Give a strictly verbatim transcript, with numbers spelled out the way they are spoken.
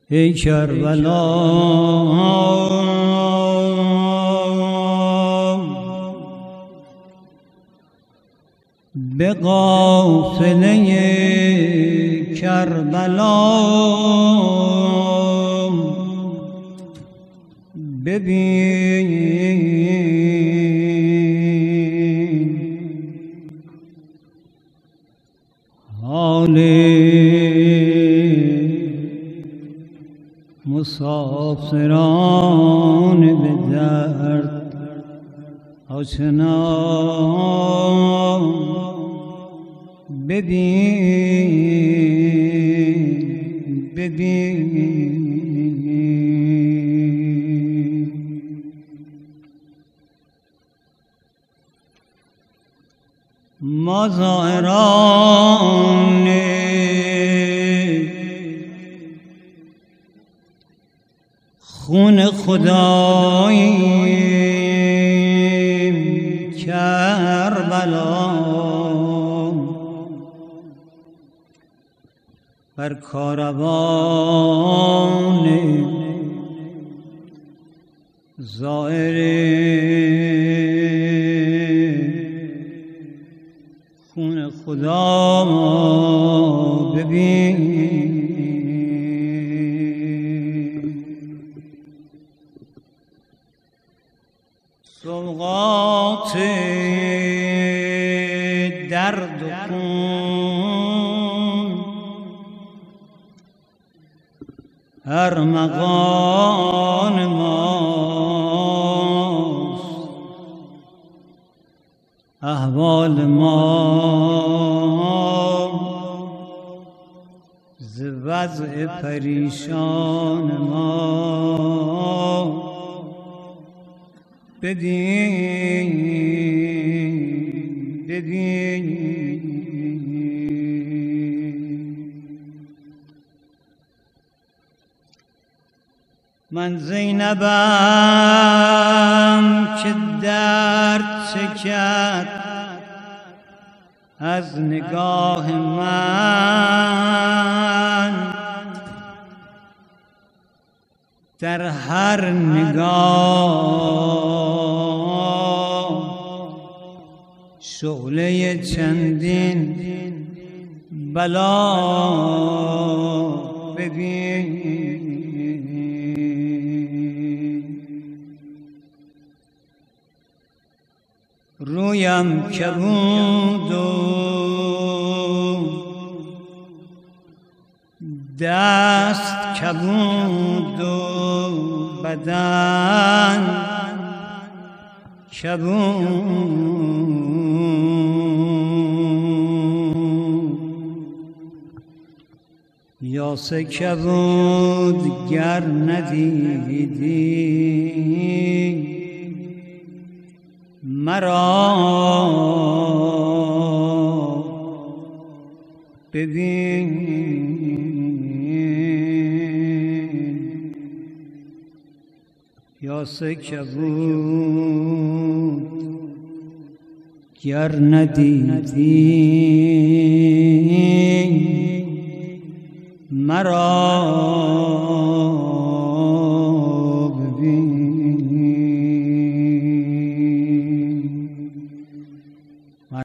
ای کربلا به قافله کربلا ببین حال مسافران به درد آشنا ببین ببین ما زائران خون خداییم کربلا بر کاروان زائر خون خدا ببین سوغات درد و خون ارمغان ماست احوال ما ز وضع پریشان ما بدین بدین من زینبم که درد چکد از نگاه من در هر نگاه شعله چندین بلا ببین رویم کبود و دست کبود و بدن کبود یاسه کبود گر ندیدی مرا ببین یاسه کبود گر ندیدی مرا